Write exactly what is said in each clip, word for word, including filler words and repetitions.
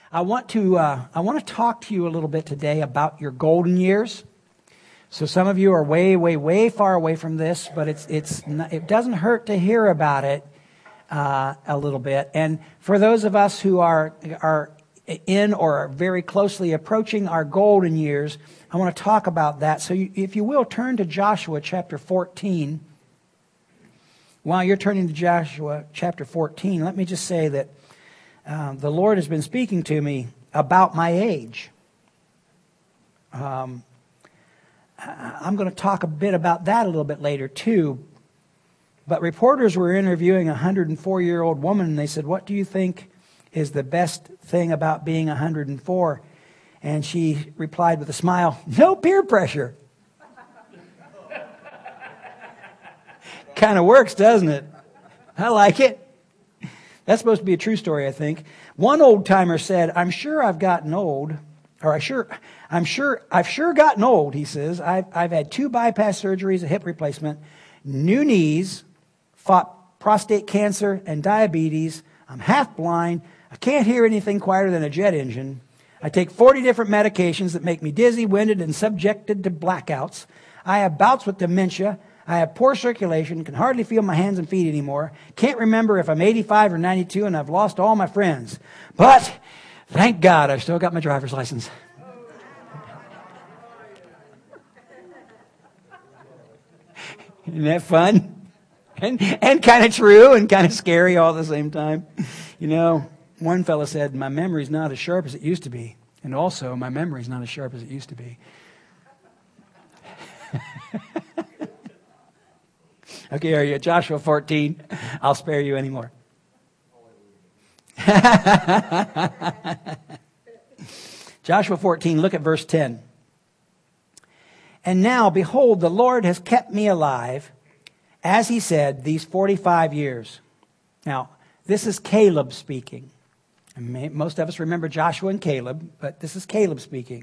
I want to uh, I want to talk to you a little bit today about your golden years. So some of you are way, way, way far away from this, but it's it's not, it doesn't hurt to hear about it uh, a little bit. And for those of us who are are in or are very closely approaching our golden years, I want to talk about that. So you, if you will, turn to Joshua chapter fourteen. While you're turning to Joshua chapter fourteen, let me just say that uh, the Lord has been speaking to me about my age. Um, I'm going to talk a bit about that a little bit later too. But reporters were interviewing a one hundred four-year-old woman, and they said, "What do you think is the best thing about being one hundred four?" And she replied with a smile, "No peer pressure." Kind of works, doesn't it? I like it. That's supposed to be a true story, I think. One old timer said, "I'm sure I've gotten old." Or I sure, I'm sure, I've sure gotten old, he says. I've, I've had two bypass surgeries, a hip replacement, new knees, fought prostate cancer and diabetes. I'm half blind. I can't hear anything quieter than a jet engine. I take forty different medications that make me dizzy, winded, and subjected to blackouts. I have bouts with dementia. I have poor circulation, can hardly feel my hands and feet anymore. Can't remember if I'm eighty-five or ninety-two, and I've lost all my friends. But thank God I've still got my driver's license. Isn't that fun? And, and kind of true and kind of scary all at the same time. You know, one fella said, "My memory's not as sharp as it used to be." And also, my memory's not as sharp as it used to be. Okay, are you at Joshua fourteen? I'll spare you anymore. Joshua fourteen, look at verse ten. "And now, behold, the Lord has kept me alive, as he said, these forty-five years. Now, this is Caleb speaking. And most of us remember Joshua and Caleb, but this is Caleb speaking.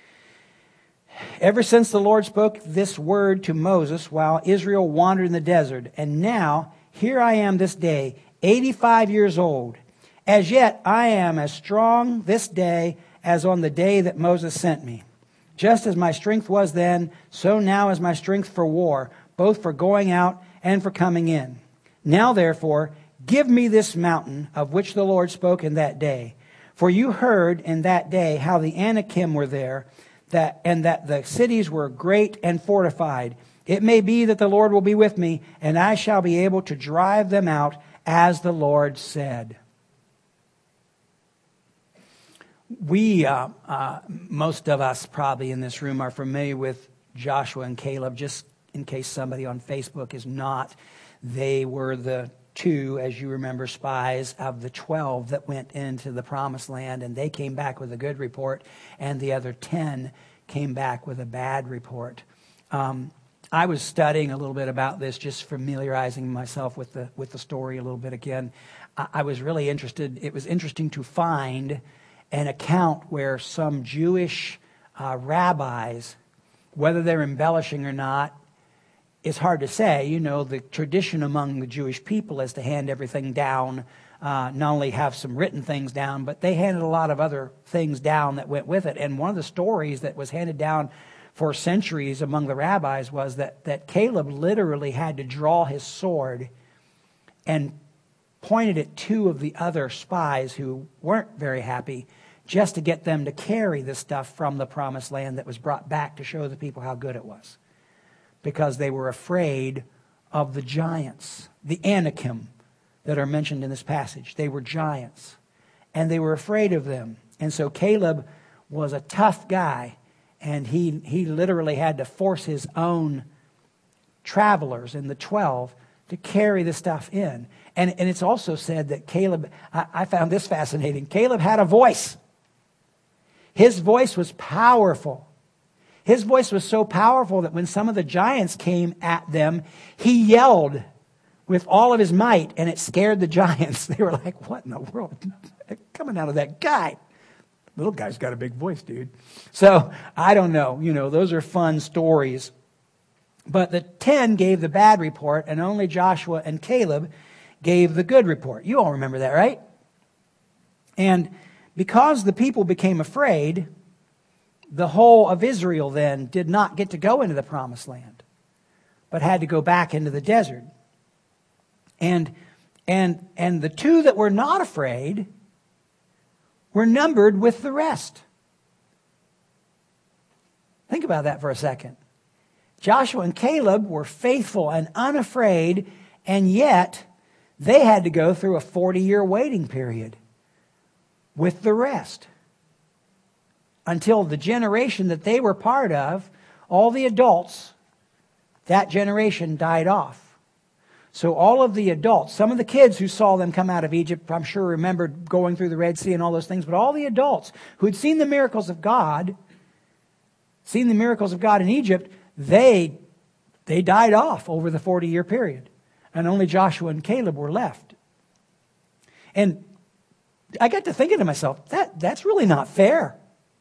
"Ever since the Lord spoke this word to Moses while Israel wandered in the desert, and now, here I am this day, eighty-five years old. As yet, I am as strong this day as on the day that Moses sent me. Just as my strength was then, so now is my strength for war, both for going out and for coming in. Now, therefore, give me this mountain of which the Lord spoke in that day. For you heard in that day how the Anakim were there, that and that the cities were great and fortified. It may be that the Lord will be with me, and I shall be able to drive them out, as the Lord said." We, uh, uh, most of us probably in this room, are familiar with Joshua and Caleb. Just in case somebody on Facebook is not, they were the two, as you remember, spies of the twelve that went into the promised land, and they came back with a good report, and the other ten came back with a bad report. Um, I was studying a little bit about this, just familiarizing myself with the with the story a little bit again. I, I was really interested. It was interesting to find an account where some Jewish uh, rabbis, whether they're embellishing or not, it's hard to say. You know, the tradition among the Jewish people is to hand everything down, uh, not only have some written things down, but they handed a lot of other things down that went with it. And one of the stories that was handed down for centuries among the rabbis was that, that Caleb literally had to draw his sword and pointed at two of the other spies who weren't very happy, just to get them to carry the stuff from the promised land that was brought back to show the people how good it was. Because they were afraid of the giants, the Anakim that are mentioned in this passage. They were giants, and they were afraid of them. And so Caleb was a tough guy, and he, he literally had to force his own travelers in the twelve to carry the stuff in. And, and it's also said that Caleb, I, I found this fascinating, Caleb had a voice. His voice was powerful. His voice was so powerful that when some of the giants came at them, he yelled with all of his might, and it scared the giants. They were like, "What in the world is coming out of that guy?" Little guy's got a big voice, dude. So, I don't know. You know, those are fun stories. But the ten gave the bad report, and only Joshua and Caleb gave the good report. You all remember that, right? And because the people became afraid, the whole of Israel then did not get to go into the promised land, but had to go back into the desert. And, and, and the two that were not afraid were numbered with the rest. Think about that for a second. Joshua and Caleb were faithful and unafraid, and yet they had to go through a forty-year waiting period with the rest. Until the generation that they were part of, all the adults, that generation died off. So all of the adults, some of the kids who saw them come out of Egypt, I'm sure remembered going through the Red Sea and all those things, but all the adults who had seen the miracles of God, seen the miracles of God in Egypt, they, they died off over the forty-year period. And only Joshua and Caleb were left. And I got to thinking to myself, that, that's really not fair.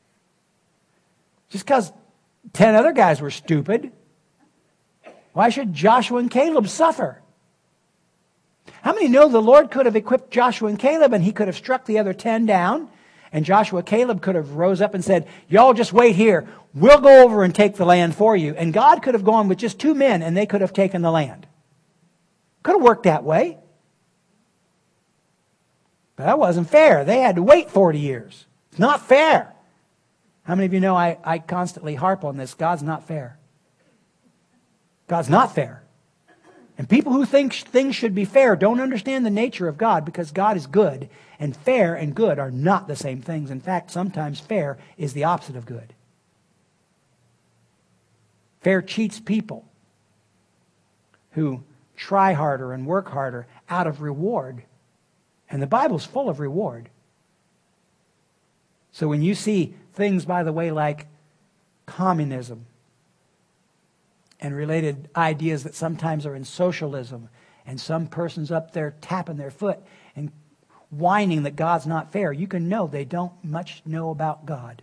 Just because ten other guys were stupid, why should Joshua and Caleb suffer? How many know the Lord could have equipped Joshua and Caleb and he could have struck the other ten down? And Joshua and Caleb could have rose up and said, y'all just wait here. We'll go over and take the land for you. And God could have gone with just two men and they could have taken the land. Could have worked that way. But that wasn't fair. They had to wait forty years. It's not fair. How many of you know I, I constantly harp on this? God's not fair. God's not fair. And people who think things should be fair don't understand the nature of God, because God is good, and fair and good are not the same things. In fact, sometimes fair is the opposite of good. Fair cheats people who try harder and work harder out of reward. And the Bible's full of reward. So when you see things, by the way, like communism and related ideas that sometimes are in socialism, and some person's up there tapping their foot and whining that God's not fair, you can know they don't much know about God.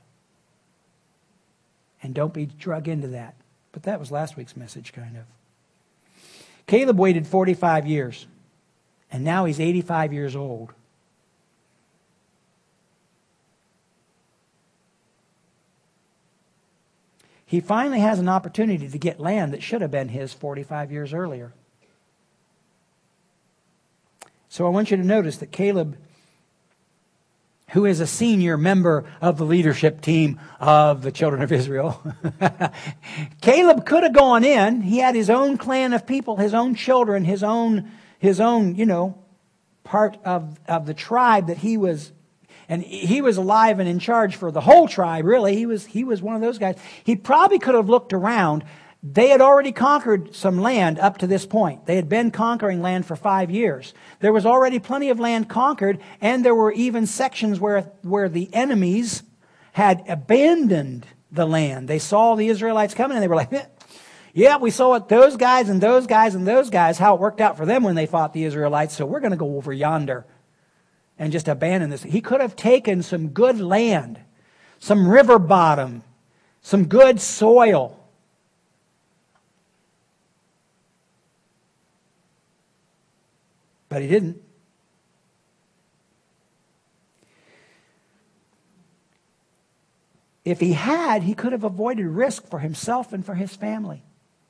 And don't be drug into that. But that was last week's message, kind of. Caleb waited forty-five years, and now he's eighty-five years old. He finally has an opportunity to get land that should have been his forty-five years earlier. So I want you to notice that Caleb, who is a senior member of the leadership team of the children of Israel, Caleb could have gone in. He had his own clan of people, his own children, his own, his own, you know, part of, of the tribe that he was. And he was alive and in charge for the whole tribe, really. He was, he was one of those guys. He probably could have looked around. They had already conquered some land up to this point. They had been conquering land for five years. There was already plenty of land conquered, and there were even sections where, where the enemies had abandoned the land. They saw the Israelites coming, and they were like, eh, yeah, we saw it, those guys and those guys and those guys, how it worked out for them when they fought the Israelites, so we're going to go over yonder and just abandon this. He could have taken some good land, some river bottom, some good soil. But he didn't. If he had, he could have avoided risk for himself and for his family.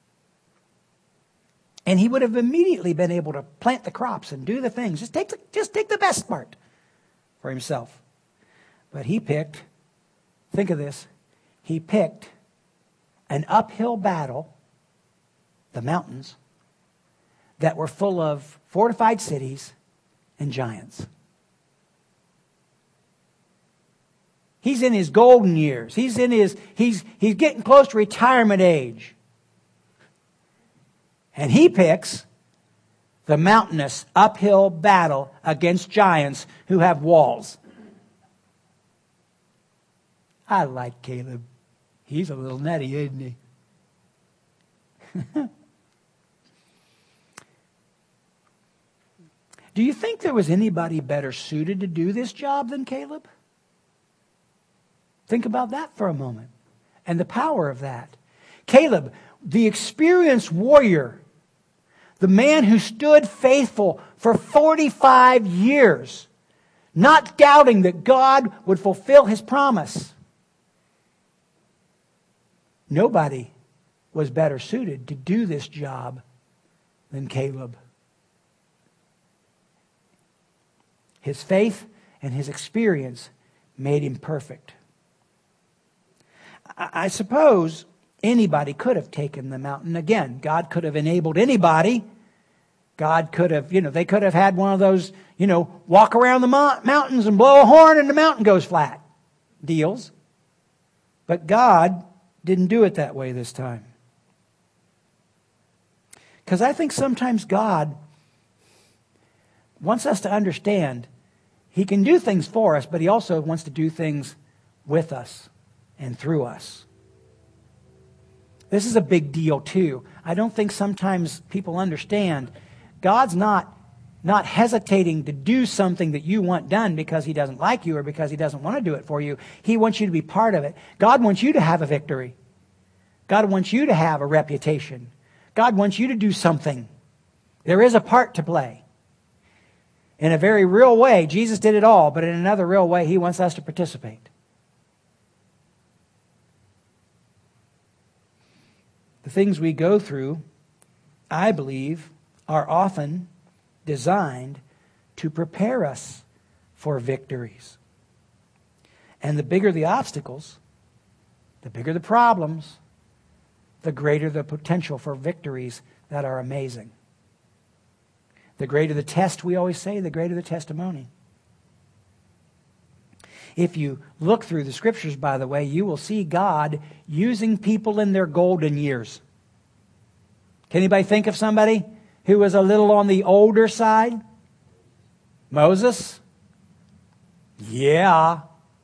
And he would have immediately been able to plant the crops and do the things. Just take the, just take the best part for himself. But he picked, think of this, he picked an uphill battle, the mountains, that were full of fortified cities and giants. He's in his golden years. He's in his, he's, he's getting close to retirement age. And he picks the mountainous uphill battle against giants who have walls. I like Caleb. He's a little nutty, isn't he? Do you think there was anybody better suited to do this job than Caleb? Think about that for a moment. And the power of that. Caleb, the experienced warrior, the man who stood faithful for forty-five years, not doubting that God would fulfill His promise. Nobody was better suited to do this job than Caleb. His faith and his experience made him perfect. I suppose anybody could have taken the mountain. Again, God could have enabled anybody. God could have, you know, they could have had one of those, you know, walk around the mountains and blow a horn and the mountain goes flat deals. But God didn't do it that way this time. Because I think sometimes God wants us to understand He can do things for us, but He also wants to do things with us and through us. This is a big deal too. I don't think sometimes people understand God's not, not hesitating to do something that you want done because He doesn't like you or because He doesn't want to do it for you. He wants you to be part of it. God wants you to have a victory. God wants you to have a reputation. God wants you to do something. There is a part to play. In a very real way, Jesus did it all, but in another real way, He wants us to participate. The things we go through, I believe, are often designed to prepare us for victories. And the bigger the obstacles, the bigger the problems, the greater the potential for victories that are amazing. The greater the test, we always say, the greater the testimony. If you look through the Scriptures, by the way, you will see God using people in their golden years. Can anybody think of somebody who was a little on the older side? Moses? Yeah.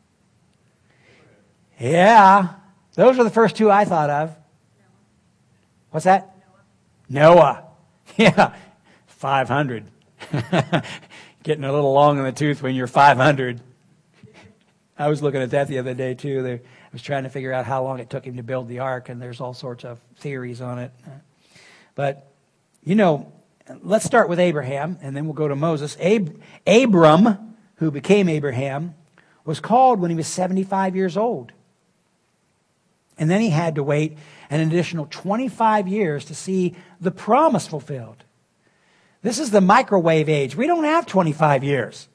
Yeah. Those are the first two I thought of. What's that? Noah. Noah. Yeah. five hundred. Getting a little long in the tooth when you're five hundred. I was looking at that the other day too. I was trying to figure out how long it took him to build the ark, and there's all sorts of theories on it. But, you know, let's start with Abraham, and then we'll go to Moses. Ab- Abram, who became Abraham, was called when he was seventy-five years old. And then he had to wait an additional twenty-five years to see the promise fulfilled. This is the microwave age. We don't have twenty-five years.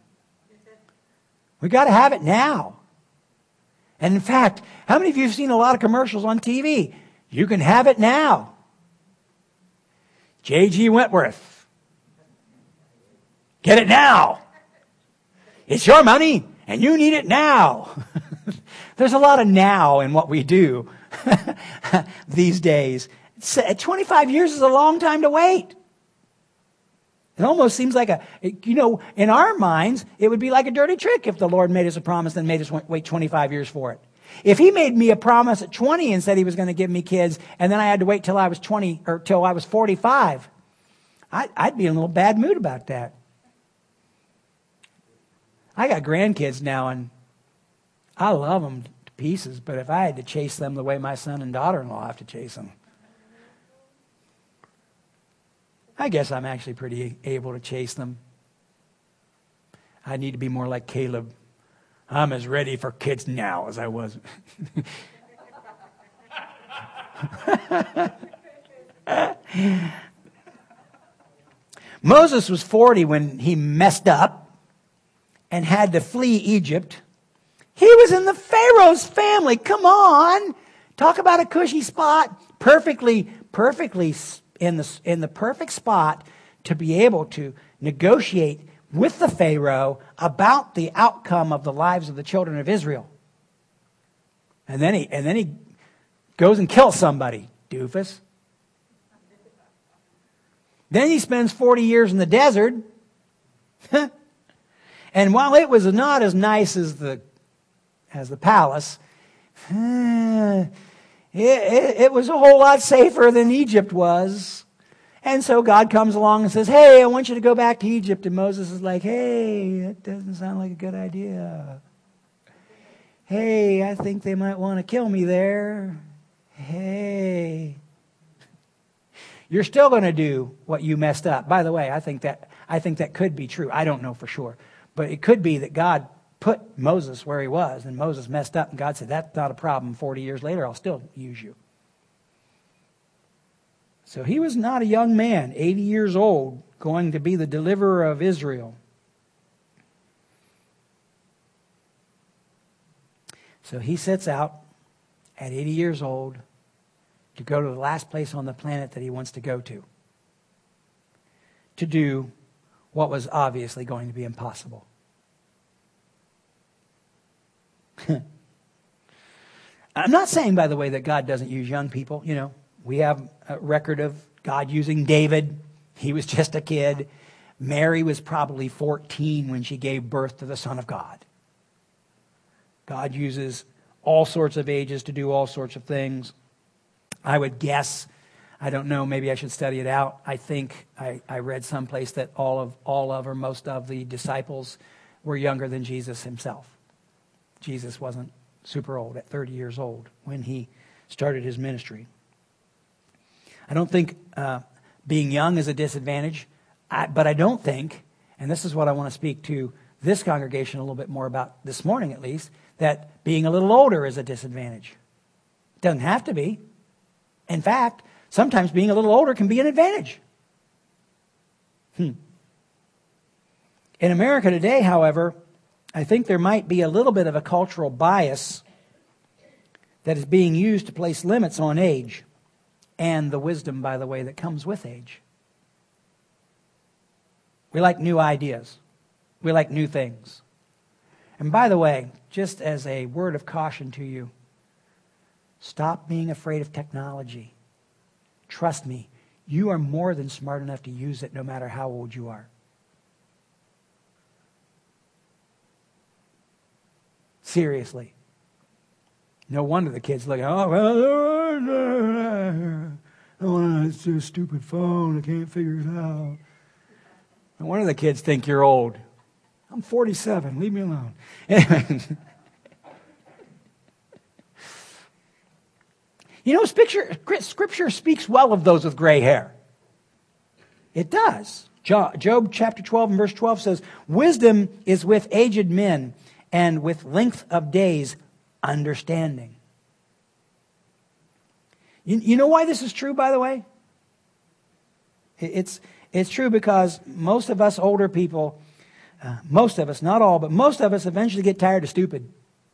We got to have it now. And in fact, how many of you have seen a lot of commercials on T V? You can have it now. J G Wentworth. Get it now. It's your money and you need it now. There's a lot of now in what we do these days. twenty-five years is a long time to wait. It almost seems like a, you know, in our minds, it would be like a dirty trick if the Lord made us a promise and made us wait twenty-five years for it. If He made me a promise at twenty and said He was going to give me kids, and then I had to wait till I was twenty or till I was forty-five, I, I'd be in a little bad mood about that. I got grandkids now, and I love them to pieces, but if I had to chase them the way my son and daughter-in-law have to chase them, I guess I'm actually pretty able to chase them. I need to be more like Caleb. I'm as ready for kids now as I was. Moses was forty when he messed up and had to flee Egypt. He was in the Pharaoh's family. Come on. Talk about a cushy spot. Perfectly, perfectly in the, in the perfect spot to be able to negotiate with the Pharaoh about the outcome of the lives of the children of Israel. And then he, and then he goes and kills somebody, doofus. Then he spends forty years in the desert. And while it was not as nice as the, as the palace, it, it, it was a whole lot safer than Egypt was. And so God comes along and says, hey, I want you to go back to Egypt. And Moses is like, hey, that doesn't sound like a good idea. Hey, I think they might want to kill me there. Hey. You're still going to do what you messed up. By the way, I think that I think that could be true. I don't know for sure. But it could be that God put Moses where he was, and Moses messed up, and God said, that's not a problem. forty years later, I'll still use you. So he was not a young man, eighty years old, going to be the deliverer of Israel. So he sets out at eighty years old to go to the last place on the planet that he wants to go to. To do what was obviously going to be impossible. I'm not saying, by the way, that God doesn't use young people. You know, we have a record of God using David. He was just a kid. Mary was probably fourteen when she gave birth to the Son of God. God uses all sorts of ages to do all sorts of things. I would guess, I don't know, maybe I should study it out. I think I, I read someplace that all of all of or most of the disciples were younger than Jesus himself. Jesus wasn't super old at thirty years old when he started his ministry. I don't think uh, being young is a disadvantage, I, but I don't think, and this is what I want to speak to this congregation a little bit more about this morning at least, that being a little older is a disadvantage. It doesn't have to be. In fact, sometimes being a little older can be an advantage. Hmm. In America today, however, I think there might be a little bit of a cultural bias that is being used to place limits on age and the wisdom, by the way, that comes with age. We like new ideas. We like new things. And by the way, just as a word of caution to you, stop being afraid of technology. Trust me, you are more than smart enough to use it no matter how old you are. Seriously. No wonder the kids look, oh, well, I want to do a stupid phone. I can't figure it out. No wonder the kids think you're old. I'm forty-seven. Leave me alone. You know, scripture, scripture speaks well of those with gray hair. It does. Job chapter twelve and verse twelve says, wisdom is with aged men, and with length of days, understanding. You, you know why this is true, by the way? It's, it's true because most of us older people, uh, most of us, not all, but most of us eventually get tired of stupid.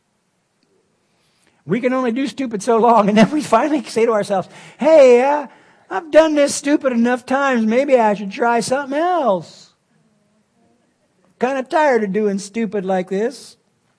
We can only do stupid so long, and then we finally say to ourselves, hey, uh, I've done this stupid enough times, maybe I should try something else. Kind of tired of doing stupid like this.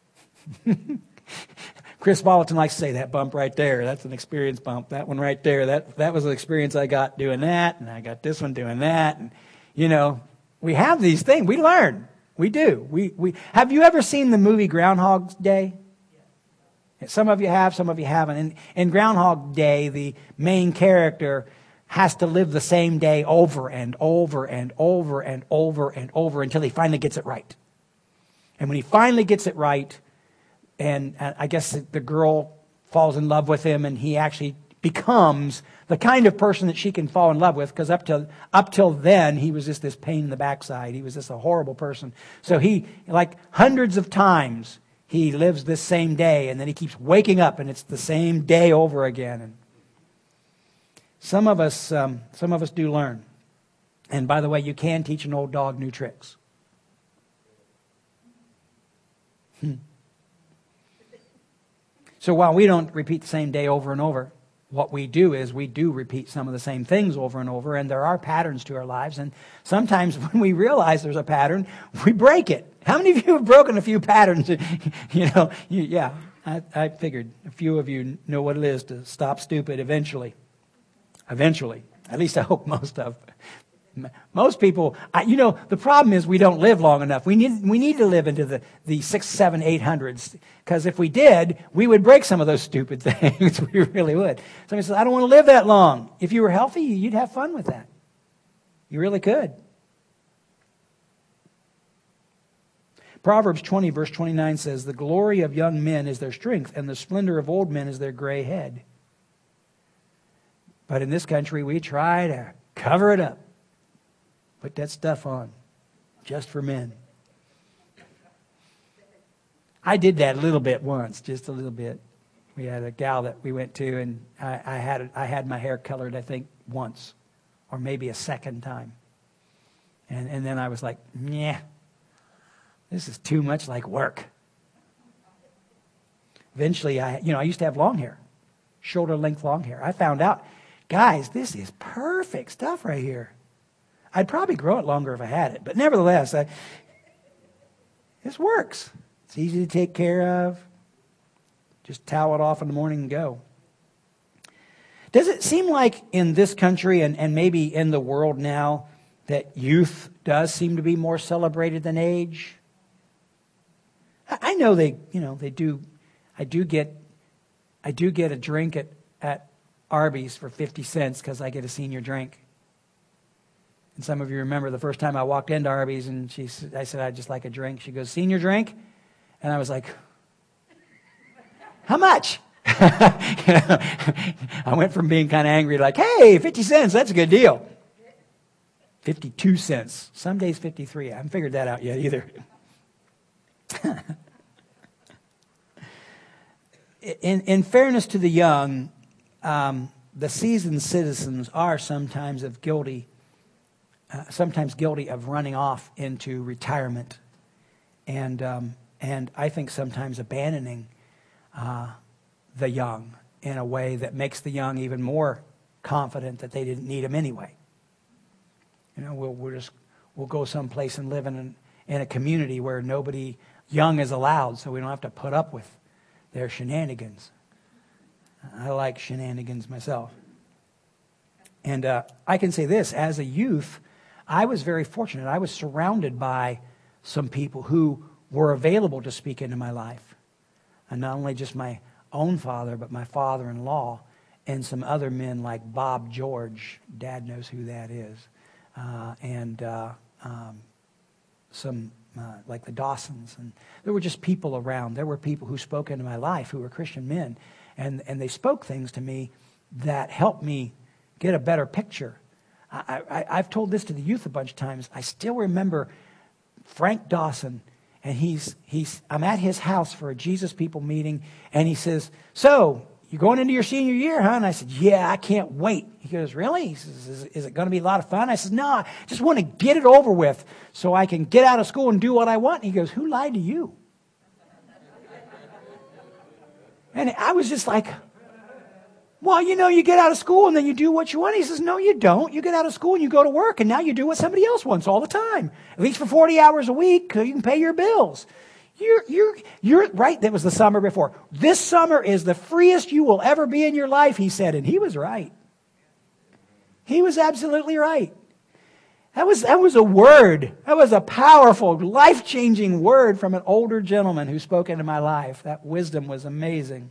Chris Bolton likes to say that bump right there. That's an experience bump. That one right there. That that was an experience I got doing that, and I got this one doing that. And you know, we have these things. We learn. We do. We we have you ever seen the movie Groundhog Day? Some of you have, some of you haven't. In, in Groundhog Day, the main character has to live the same day over and over and over and over and over until he finally gets it right. And when he finally gets it right, and I guess the girl falls in love with him, and he actually becomes the kind of person that she can fall in love with, because up till up till then he was just this pain in the backside. He was just a horrible person. So he, like hundreds of times, he lives this same day, and then he keeps waking up, and it's the same day over again. And some of us, um, some of us do learn. And by the way, you can teach an old dog new tricks. Hmm. So while we don't repeat the same day over and over, what we do is we do repeat some of the same things over and over, and there are patterns to our lives. And sometimes when we realize there's a pattern, we break it. How many of you have broken a few patterns? you know, you, yeah, I, I figured a few of you know what it is to stop stupid eventually. Eventually. At least I hope most of. Most people, I, you know, the problem is we don't live long enough. We need we need to live into the, the six, seven, eight hundreds. Because if we did, we would break some of those stupid things. We really would. Somebody says, I don't want to live that long. If you were healthy, you'd have fun with that. You really could. Proverbs twenty, verse twenty-nine says, the glory of young men is their strength, and the splendor of old men is their gray head. But in this country, we try to cover it up. Put that stuff on, just for men. I did that a little bit once, just a little bit. We had a gal that we went to, and I, I had I had my hair colored, I think, once, or maybe a second time. And and then I was like, yeah, this is too much like work. Eventually, I you know I used to have long hair, shoulder length long hair. I found out, guys, this is perfect stuff right here. I'd probably grow it longer if I had it, but nevertheless, I, this works. It's easy to take care of. Just towel it off in the morning and go. Does it seem like in this country and, and maybe in the world now that youth does seem to be more celebrated than age? I, I know they, you know, they do. I do get, I do get a drink at, at Arby's for fifty cents because I get a senior drink. And some of you remember the first time I walked into Arby's and she, I said, I'd just like a drink. She goes, senior drink? And I was like, how much? You know, I went from being kind of angry, like, hey, fifty cents, that's a good deal. fifty-two cents. Some days fifty-three. I haven't figured that out yet either. in, in fairness to the young, um, the seasoned citizens are sometimes of guilty, uh, sometimes guilty of running off into retirement, and um, and I think sometimes abandoning uh, the young in a way that makes the young even more confident that they didn't need them anyway. You know, we'll we'll just we'll go someplace and live in an, in a community where nobody young is allowed, so we don't have to put up with their shenanigans. I like shenanigans myself. And uh, I can say this, as a youth, I was very fortunate. I was surrounded by some people who were available to speak into my life. And not only just my own father, but my father-in-law and some other men like Bob George. Dad knows who that is. Uh, and uh, um, some uh, like the Dawsons. And there were just people around. There were people who spoke into my life who were Christian men. And, and they spoke things to me that helped me get a better picture. I, I, I've told this to the youth a bunch of times. I still remember Frank Dawson, and he's he's I'm at his house for a Jesus People meeting, and he says, so, you're going into your senior year, huh? And I said, yeah, I can't wait. He goes, really? He says, is, is it going to be a lot of fun? I said, no, I just want to get it over with so I can get out of school and do what I want. And he goes, who lied to you? And I was just like, well, you know, you get out of school and then you do what you want. He says, no, you don't. You get out of school and you go to work, and now you do what somebody else wants all the time, at least for forty hours a week so you can pay your bills. You're, you're, you're right. That was the summer before. This summer is the freest you will ever be in your life, he said. And he was right. He was absolutely right. That was, that was a word. That was a powerful, life-changing word from an older gentleman who spoke into my life. That wisdom was amazing.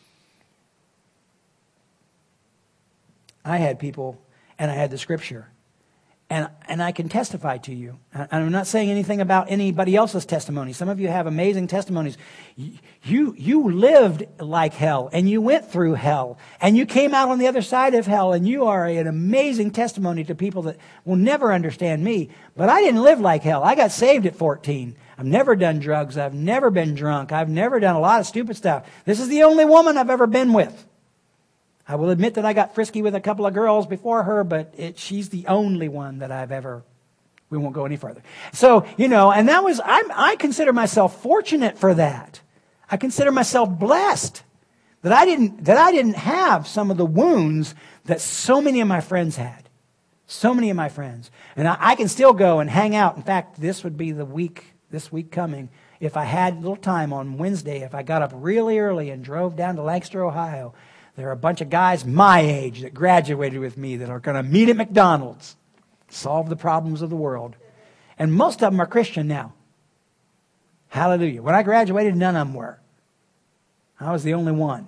I had people, and I had the scripture. And and I can testify to you. And I'm not saying anything about anybody else's testimony. Some of you have amazing testimonies. You, you lived like hell, and you went through hell, and you came out on the other side of hell, and you are an amazing testimony to people that will never understand me. But I didn't live like hell. I got saved at fourteen. I've never done drugs. I've never been drunk. I've never done a lot of stupid stuff. This is the only woman I've ever been with. I will admit that I got frisky with a couple of girls before her, but it, she's the only one that I've ever, we won't go any further. So, you know, and that was, I'm, I consider myself fortunate for that. I consider myself blessed that I didn't, that I didn't have some of the wounds that so many of my friends had. So many of my friends. And I, I can still go and hang out. In fact, this would be the week, this week coming. If I had a little time on Wednesday, if I got up really early and drove down to Lancaster, Ohio, there are a bunch of guys my age that graduated with me that are going to meet at McDonald's, solve the problems of the world. And most of them are Christian now. Hallelujah. When I graduated, none of them were. I was the only one.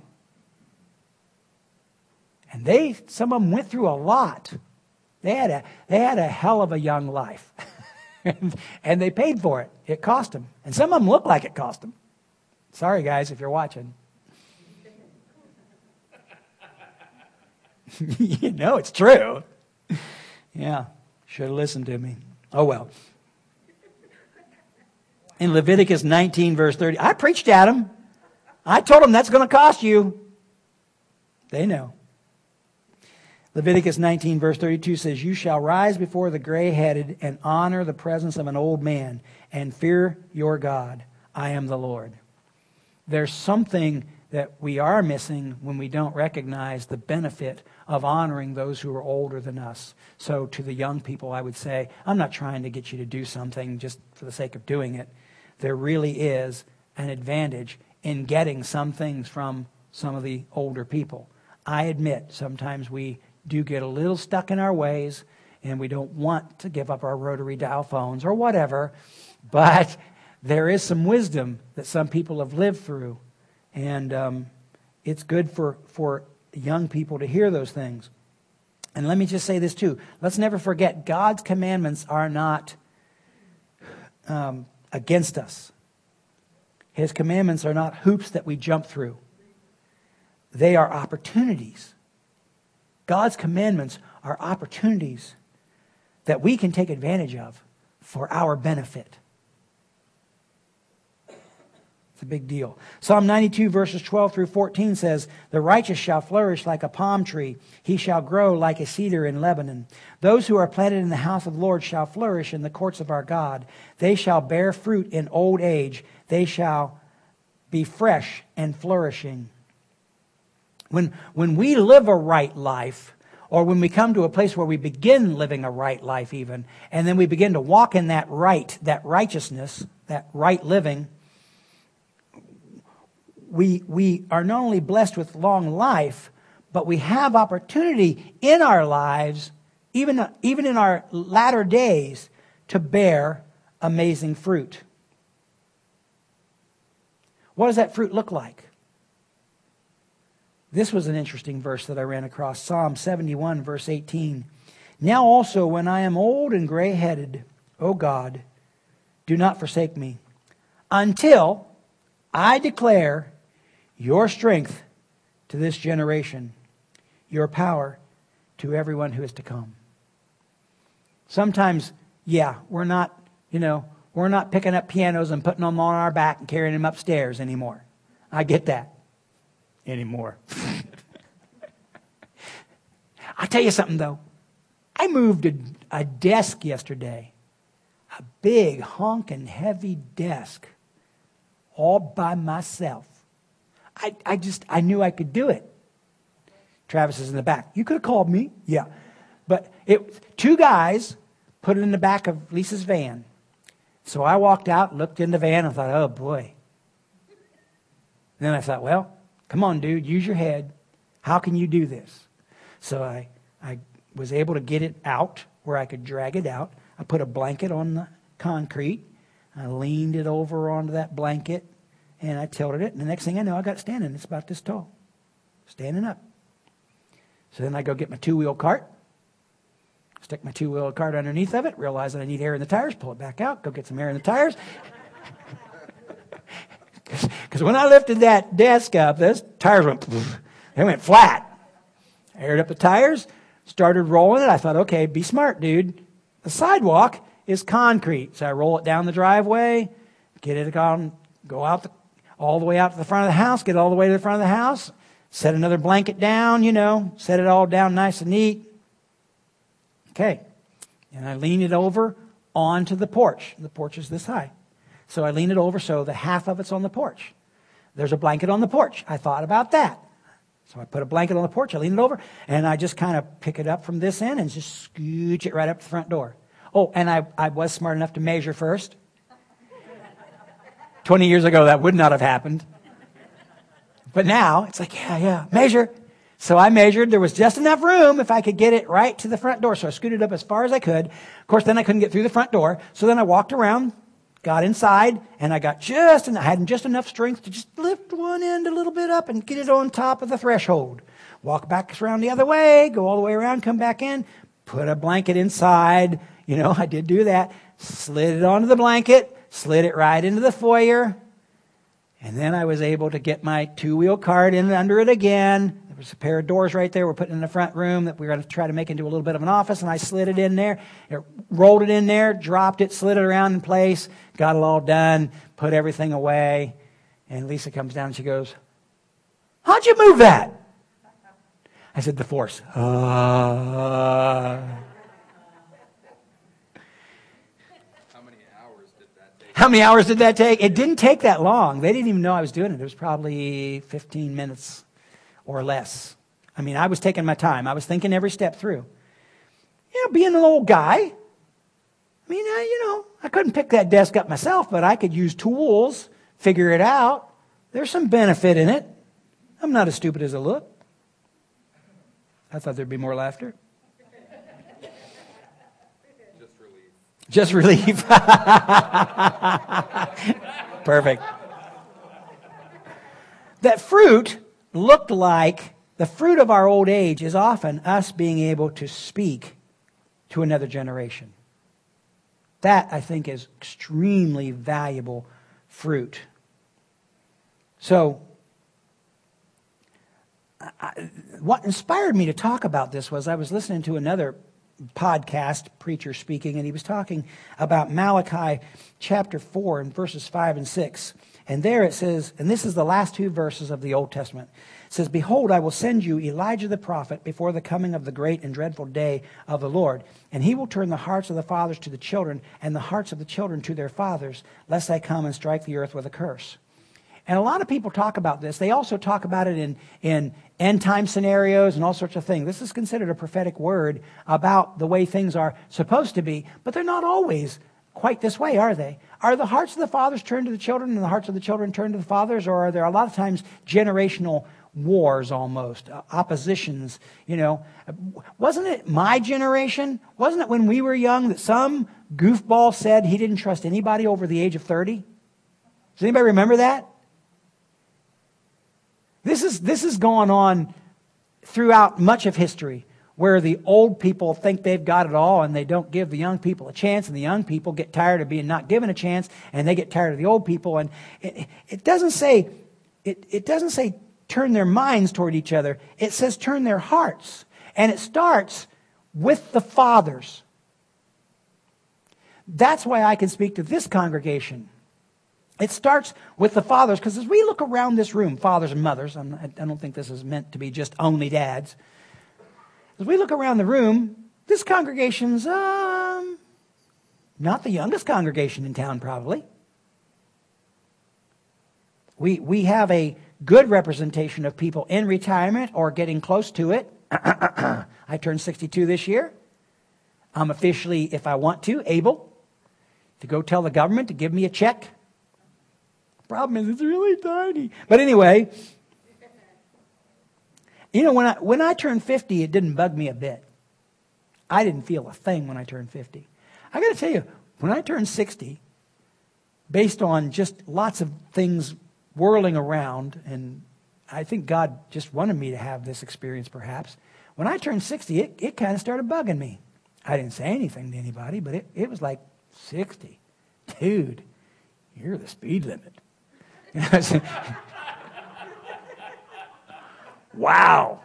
And they, some of them went through a lot. They had a, they had a hell of a young life. and, and they paid for it. It cost them. And some of them look like it cost them. Sorry, guys, if you're watching. You know it's true. Yeah, should have listened to me. Oh well. In Leviticus nineteen, verse thirty, I preached at them. I told them that's going to cost you. They know. Leviticus nineteen, verse thirty-two says, you shall rise before the gray-headed and honor the presence of an old man and fear your God. I am the Lord. There's something that we are missing when we don't recognize the benefit of honoring those who are older than us. So to the young people, I would say, I'm not trying to get you to do something just for the sake of doing it. There really is an advantage in getting some things from some of the older people. I admit sometimes we do get a little stuck in our ways and we don't want to give up our rotary dial phones or whatever, but there is some wisdom that some people have lived through, and um, it's good for, for young people to hear those things. And let me just say this too. Let's never forget, God's commandments are not um, against us. His commandments are not hoops that we jump through. They are opportunities. God's commandments are opportunities that we can take advantage of for our benefit. It's a big deal. Psalm ninety-two verses twelve through fourteen says, the righteous shall flourish like a palm tree. He shall grow like a cedar in Lebanon. Those who are planted in the house of the Lord shall flourish in the courts of our God. They shall bear fruit in old age. They shall be fresh and flourishing. When, when we live a right life, or when we come to a place where we begin living a right life even, and then we begin to walk in that right, that righteousness, that right living, we, we are not only blessed with long life, but we have opportunity in our lives, even, even in our latter days, to bear amazing fruit. What does that fruit look like? This was an interesting verse that I ran across. Psalm seventy-one, verse eighteen. Now also, when I am old and gray-headed, O God, do not forsake me, until I declare your strength to this generation, your power to everyone who is to come. Sometimes, yeah, we're not, you know, we're not picking up pianos and putting them on our back and carrying them upstairs anymore. I get that. Anymore. I'll tell you something, though. I moved a, a desk yesterday. A big, honking, heavy desk. All by myself. I, I just, I knew I could do it. Travis is in the back. You could have called me. Yeah. But it, two guys put it in the back of Lisa's van. So I walked out, looked in the van, and thought, oh, boy. And then I thought, well, come on, dude, use your head. How can you do this? So I, I was able to get it out where I could drag it out. I put a blanket on the concrete. I leaned it over onto that blanket, and I tilted it. And the next thing I know, I got it standing. It's about this tall, standing up. So then I go get my two-wheel cart, stick my two-wheel cart underneath of it, realize that I need air in the tires, pull it back out, go get some air in the tires. Because when I lifted that desk up, those tires went, they went flat. I aired up the tires, started rolling it. I thought, okay, be smart, dude. The sidewalk is concrete. So I roll it down the driveway, get it on, go out the, all the way out to the front of the house, get all the way to the front of the house, set another blanket down, you know, set it all down nice and neat. Okay. And I lean it over onto the porch. The porch is this high. So I lean it over so the half of it's on the porch. There's a blanket on the porch. I thought about that. So I put a blanket on the porch, I lean it over, and I just kind of pick it up from this end and just scooch it right up to the front door. Oh, and I, I was smart enough to measure first. Twenty years ago, that would not have happened. But now, it's like, yeah, yeah, measure. So I measured. There was just enough room if I could get it right to the front door. So I scooted up as far as I could. Of course, then I couldn't get through the front door. So then I walked around, got inside, and I got just, and I had just enough strength to just lift one end a little bit up and get it on top of the threshold. Walk back around the other way, go all the way around, come back in, put a blanket inside. You know, I did do that. Slid it onto the blanket, slid it right into the foyer, and then I was able to get my two-wheel cart in under it again. was a pair of doors right there. We're putting in the front room that we were going to try to make into a little bit of an office, and I slid it in there, it, rolled it in there, dropped it, slid it around in place, got it all done, put everything away. And Lisa comes down and she goes, "How'd you move that?" I said, "The force." Uh, How many hours did that take? It didn't take that long. They didn't even know I was doing it. It was probably fifteen minutes or less. I mean, I was taking my time. I was thinking every step through. You know, being an old guy, I mean, I, you know, I couldn't pick that desk up myself, but I could use tools, figure it out. There's some benefit in it. I'm not as stupid as I look. I thought there'd be more laughter. Just relief. Perfect. That fruit looked like, the fruit of our old age is often us being able to speak to another generation. That, I think, is extremely valuable fruit. So, I, what inspired me to talk about this was I was listening to another podcast preacher speaking, and he was talking about Malachi chapter four and verses five and six. And there it says, and this is the last two verses of the Old Testament. It says, "Behold, I will send you Elijah the prophet before the coming of the great and dreadful day of the Lord. And he will turn the hearts of the fathers to the children, and the hearts of the children to their fathers, lest I come and strike the earth with a curse." And a lot of people talk about this. They also talk about it in, in end time scenarios and all sorts of things. This is considered a prophetic word about the way things are supposed to be, but they're not always quite this way, are they? Are the hearts of the fathers turned to the children and the hearts of the children turned to the fathers, or are there a lot of times generational wars almost, uh, oppositions, you know? Wasn't it my generation? Wasn't it when we were young that some goofball said he didn't trust anybody over the age of thirty? Does anybody remember that? This is this is going on throughout much of history, where the old people think they've got it all and they don't give the young people a chance, and the young people get tired of being not given a chance, and they get tired of the old people. And it, it doesn't say it, it doesn't say turn their minds toward each other. It says turn their hearts. And it starts with the fathers. That's why I can speak to this congregation. It starts with the fathers, because as we look around this room, fathers and mothers, I'm, I don't think this is meant to be just only dads. As we look around the room, this congregation's um, not the youngest congregation in town, probably. We, we have a good representation of people in retirement or getting close to it. I turned sixty-two this year. I'm officially, if I want to, able to go tell the government to give me a check. Problem is, it's really tiny. But anyway, you know, when I when I turned fifty, it didn't bug me a bit. I didn't feel a thing when I turned fifty. I got to tell you, when I turned sixty, based on just lots of things whirling around, and I think God just wanted me to have this experience perhaps. When I turned sixty, it, it kind of started bugging me. I didn't say anything to anybody, but it, it was like, sixty? Dude, you're the speed limit. Wow.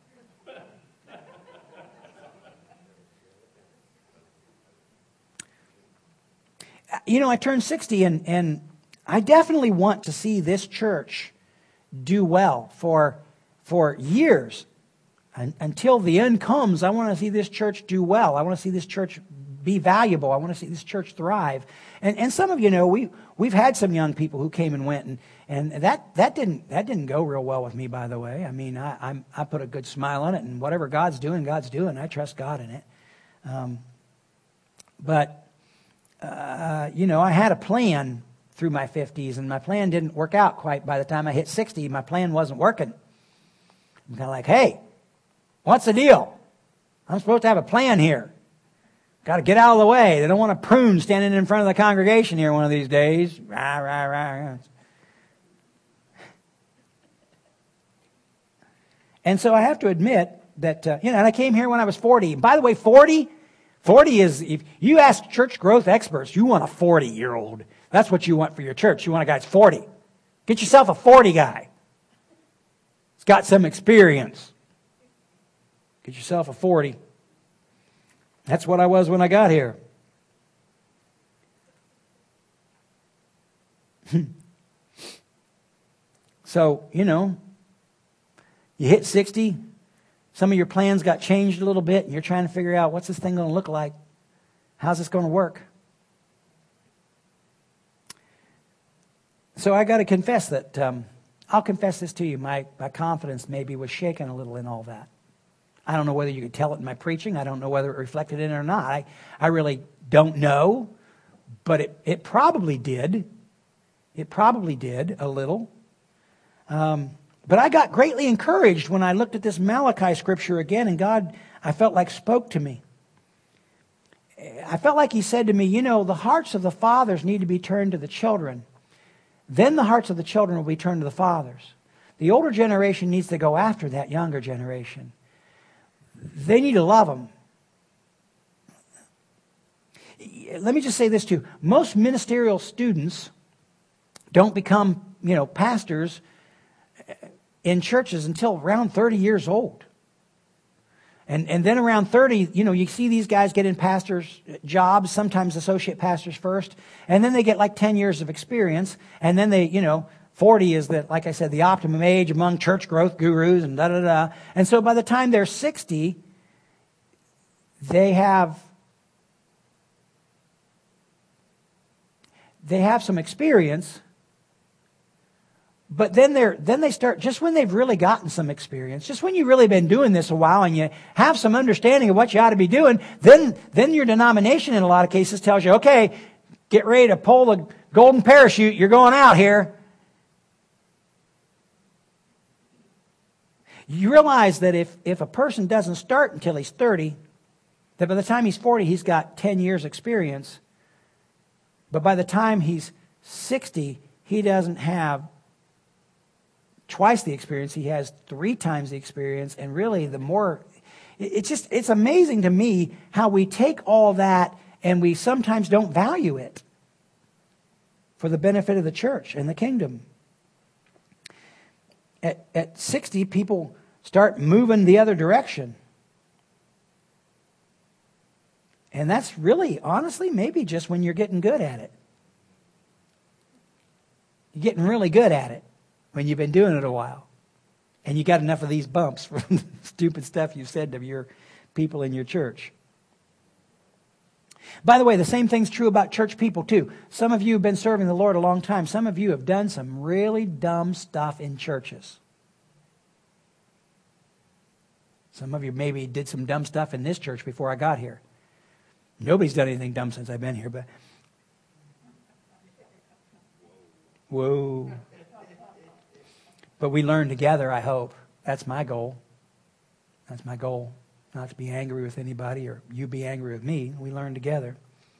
You know, I turned sixty, and, and I definitely want to see this church do well for, for years. And, until the end comes, I want to see this church do well. I want to see this church be valuable. I want to see this church thrive. And and some of you know, we we've had some young people who came and went, and, and that that didn't that didn't go real well with me, by the way. I mean, I I'm, I put a good smile on it, and whatever God's doing, God's doing. I trust God in it. Um, but uh, you know, I had a plan through my fifties, and my plan didn't work out quite. By the time I hit sixty, my plan wasn't working. I'm kind of like, hey, what's the deal? I'm supposed to have a plan here. Got to get out of the way. They don't want a prune standing in front of the congregation here one of these days. Rah, rah, rah, rah. And so I have to admit that, uh, you know, and I came here when I was forty. By the way, forty, forty is, if you ask church growth experts, you want a forty-year-old. That's what you want for your church. You want a guy that's forty. Get yourself a forty guy. He's got some experience. Get yourself a forty. That's what I was when I got here. So, you know, you hit sixty, some of your plans got changed a little bit, and you're trying to figure out, what's this thing going to look like? How's this going to work? So I got to confess that, um, I'll confess this to you, my, my confidence maybe was shaken a little in all that. I don't know whether you could tell it in my preaching. I don't know whether it reflected in it or not. I, I really don't know, but it, it probably did. It probably did a little. Um, but I got greatly encouraged when I looked at this Malachi scripture again, and God, I felt like, spoke to me. I felt like He said to me, you know, the hearts of the fathers need to be turned to the children. Then the hearts of the children will be turned to the fathers. The older generation needs to go after that younger generation. They need to love them. Let me just say this too. Most ministerial students don't become, you know, pastors in churches until around thirty years old. And and then around thirty, you know, you see these guys get in pastors' jobs, sometimes associate pastors first, and then they get like ten years of experience, and then they, you know, forty is the, like I said, the optimum age among church growth gurus and da da da. And so by the time they're sixty, they have they have some experience. But then they're then they start, just when they've really gotten some experience, just when you've really been doing this a while and you have some understanding of what you ought to be doing, then then your denomination in a lot of cases tells you, okay, get ready to pull the golden parachute, you're going out here. You realize that if, if a person doesn't start until he's thirty, that by the time he's forty, he's got ten years experience. But by the time he's sixty, he doesn't have twice the experience. He has three times the experience. And really, the more, it's just, it's amazing to me how we take all that and we sometimes don't value it for the benefit of the church and the kingdom. At, at sixty, people start moving the other direction. And that's really, honestly, maybe just when you're getting good at it. You're getting really good at it when you've been doing it a while. And you got enough of these bumps from the stupid stuff you've said to your people in your church. By the way, the same thing's true about church people too. Some of you have been serving the Lord a long time. Some of you have done some really dumb stuff in churches. Some of you maybe did some dumb stuff in this church before I got here. Nobody's done anything dumb since I've been here, but... Whoa. But we learn together, I hope. That's my goal. That's my goal. Not to be angry with anybody or you be angry with me. We learn together.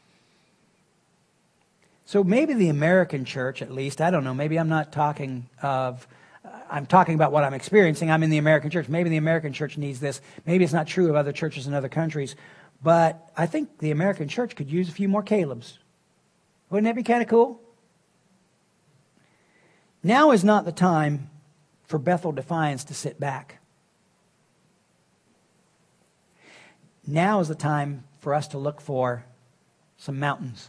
So maybe the American church, at least, I don't know, maybe I'm not talking of, uh, I'm talking about what I'm experiencing. I'm in the American church. Maybe the American church needs this. Maybe it's not true of other churches in other countries. But I think the American church could use a few more Calebs. Wouldn't that be kind of cool? Now is not the time for Bethel Defiance to sit back. Now is the time for us to look for some mountains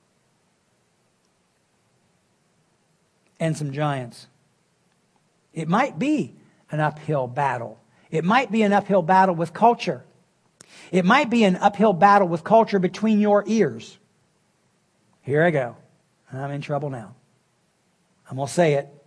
and some giants. It might be an uphill battle. It might be an uphill battle with culture. It might be an uphill battle with culture between your ears. Here I go. I'm in trouble now. I'm going to say it.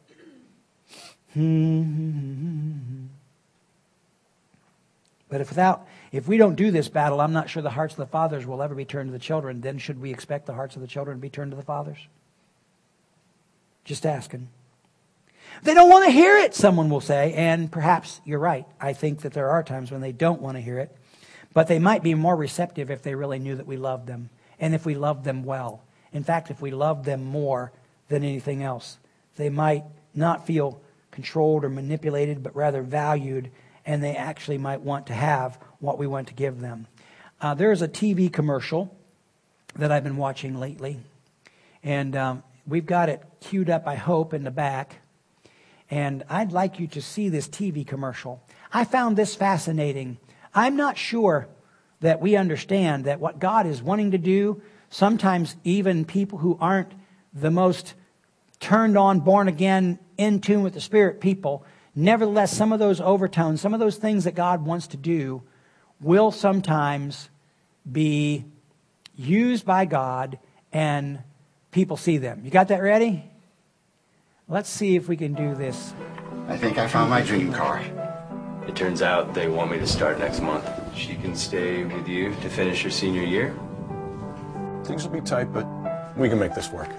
But if without, if we don't do this battle, I'm not sure the hearts of the fathers will ever be turned to the children. Then should we expect the hearts of the children to be turned to the fathers? Just asking. They don't want to hear it, someone will say, and perhaps you're right. I think that there are times when they don't want to hear it, but they might be more receptive if they really knew that we loved them, and if we loved them well. In fact, if we loved them more than anything else, they might not feel controlled or manipulated, but rather valued, and they actually might want to have what we want to give them. Uh, there's a T V commercial that I've been watching lately, and um, we've got it queued up, I hope, in the back. And I'd like you to see this T V commercial. I found this fascinating. I'm not sure that we understand that what God is wanting to do, sometimes even people who aren't the most turned on, born again, in tune with the Spirit people, nevertheless, some of those overtones, some of those things that God wants to do will sometimes be used by God and people see them. You got that ready? Let's see if we can do this. I think I found my dream car. It turns out they want me to start next month. She can stay with you to finish her senior year. Things will be tight, but we can make this work.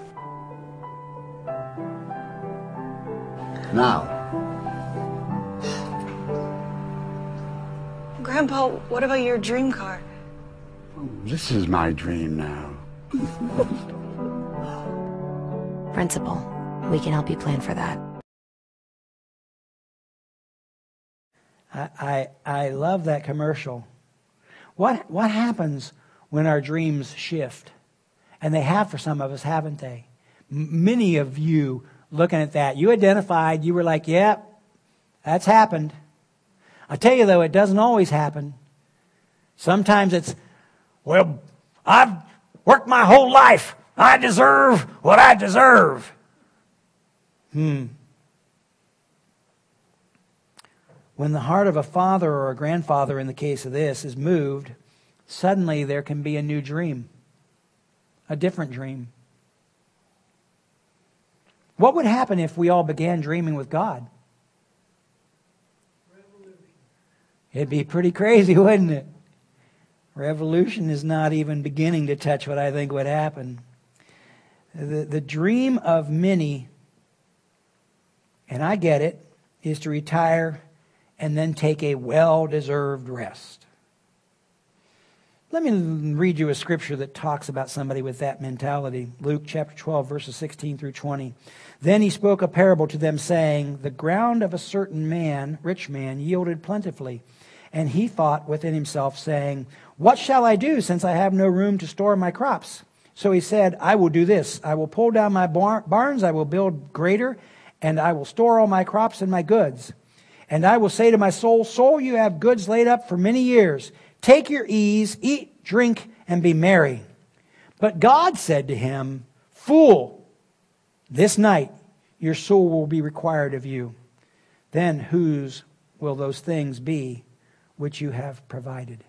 Now. Grandpa, what about your dream car? Oh, this is my dream now. Principal, we can help you plan for that. I, I, I love that commercial. What, what happens when our dreams shift? And they have for some of us, haven't they? M- many of you looking at that, you identified, you were like, yep, yeah, that's happened. I tell you though, it doesn't always happen. Sometimes it's, well, I've worked my whole life. I deserve what I deserve. Hmm. When the heart of a father or a grandfather, in the case of this, is moved, suddenly there can be a new dream, a different dream. What would happen if we all began dreaming with God? Revolution. It'd be pretty crazy, wouldn't it? Revolution is not even beginning to touch what I think would happen. The, the dream of many, and I get it, is to retire and then take a well-deserved rest. Let me read you a scripture that talks about somebody with that mentality. Luke chapter twelve, verses sixteen through twenty. Then he spoke a parable to them, saying, the ground of a certain man, rich man, yielded plentifully. And he thought within himself, saying, what shall I do, since I have no room to store my crops? So he said, I will do this. I will pull down my bar- barns, I will build greater, and I will store all my crops and my goods. And I will say to my soul, soul, you have goods laid up for many years. Take your ease, eat, drink, and be merry. But God said to him, fool, this night your soul will be required of you. Then whose will those things be which you have provided?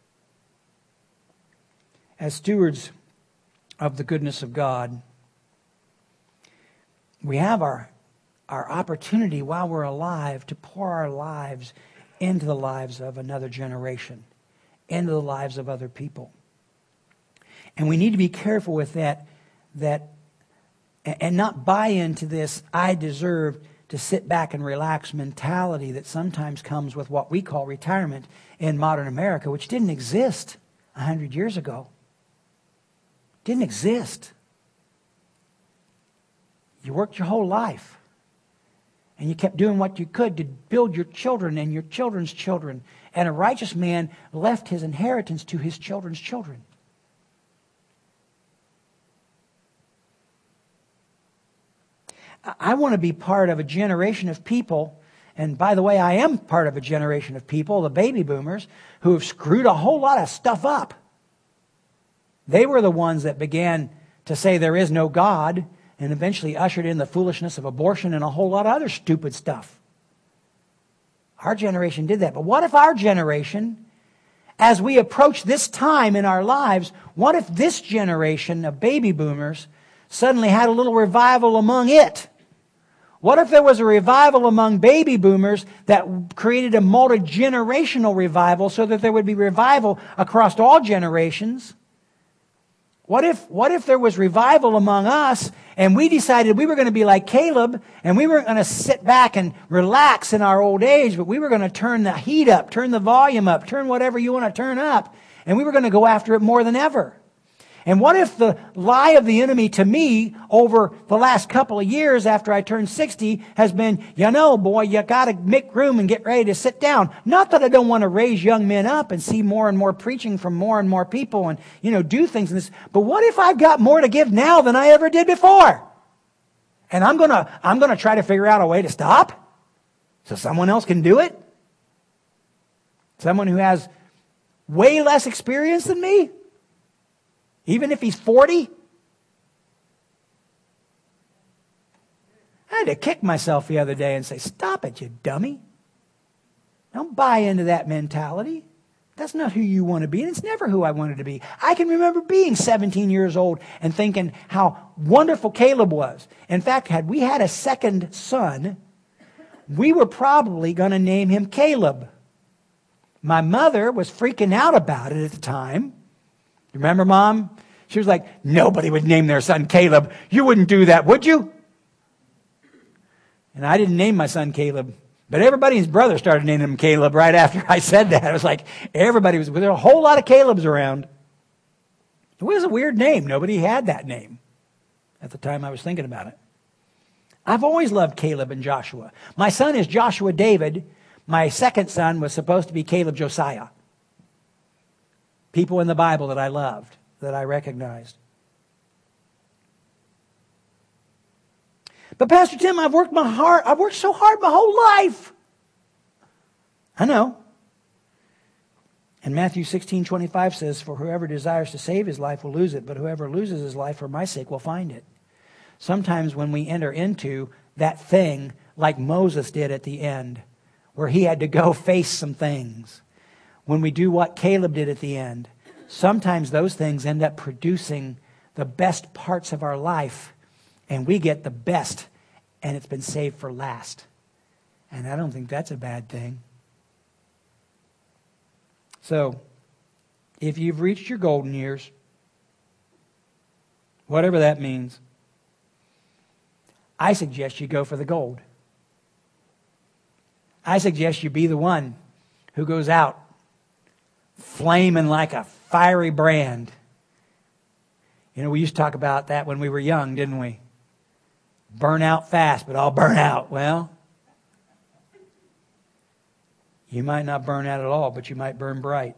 As stewards of the goodness of God, we have our our opportunity while we're alive to pour our lives into the lives of another generation, into the lives of other people. And we need to be careful with that, that and not buy into this I deserve to sit back and relax mentality that sometimes comes with what we call retirement in modern America, which didn't exist a hundred years ago. Didn't exist. You worked your whole life. And you kept doing what you could to build your children and your children's children. And a righteous man left his inheritance to his children's children. I want to be part of a generation of people, and by the way, I am part of a generation of people, the baby boomers, who have screwed a whole lot of stuff up. They were the ones that began to say there is no God, and eventually ushered in the foolishness of abortion and a whole lot of other stupid stuff. Our generation did that. But what if our generation, as we approach this time in our lives, what if this generation of baby boomers suddenly had a little revival among it? What if there was a revival among baby boomers that created a multi-generational revival so that there would be revival across all generations? What if, what if there was revival among us and we decided we were going to be like Caleb and we weren't going to sit back and relax in our old age, but we were going to turn the heat up, turn the volume up, turn whatever you want to turn up, and we were going to go after it more than ever? And what if the lie of the enemy to me over the last couple of years after I turned sixty has been, you know, boy, you got to make room and get ready to sit down. Not that I don't want to raise young men up and see more and more preaching from more and more people and, you know, do things in this. But what if I've got more to give now than I ever did before? And I'm going to, I'm going to try to figure out a way to stop so someone else can do it? Someone who has way less experience than me? Even if he's forty? I had to kick myself the other day and say, stop it, you dummy. Don't buy into that mentality. That's not who you want to be, and it's never who I wanted to be. I can remember being seventeen years old and thinking how wonderful Caleb was. In fact, had we had a second son, we were probably going to name him Caleb. My mother was freaking out about it at the time. Remember, Mom? She was like, nobody would name their son Caleb. You wouldn't do that, would you? And I didn't name my son Caleb. But everybody and his brother started naming him Caleb right after I said that. It was like everybody was, there were a whole lot of Calebs around. It was a weird name. Nobody had that name at the time I was thinking about it. I've always loved Caleb and Joshua. My son is Joshua David. My second son was supposed to be Caleb Josiah. People in the Bible that I loved, that I recognized. But Pastor Tim, I've worked my heart, I've worked so hard my whole life. I know. And Matthew sixteen twenty-five says, for whoever desires to save his life will lose it, but whoever loses his life for my sake will find it. Sometimes when we enter into that thing like Moses did at the end, where he had to go face some things, when we do what Caleb did at the end, sometimes those things end up producing the best parts of our life. And we get the best, and it's been saved for last. And I don't think that's a bad thing. So, if you've reached your golden years, whatever that means, I suggest you go for the gold. I suggest you be the one who goes out flaming like a fiery brand. You know, we used to talk about that when we were young, didn't we? Burn out fast, but I'll burn out. Well, you might not burn out at all, but you might burn bright.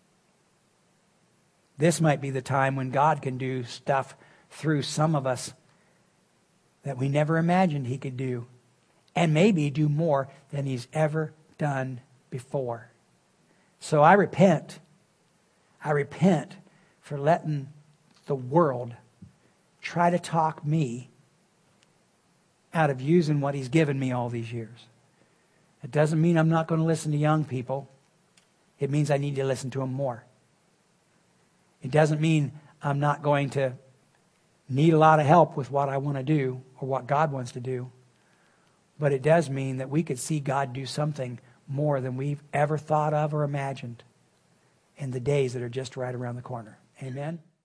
This might be the time when God can do stuff through some of us that we never imagined He could do. And maybe do more than He's ever done before. So I repent. I repent for letting the world try to talk me out of using what He's given me all these years. It doesn't mean I'm not going to listen to young people. It means I need to listen to them more. It doesn't mean I'm not going to need a lot of help with what I want to do or what God wants to do. But it does mean that we could see God do something more than we've ever thought of or imagined in the days that are just right around the corner. Amen?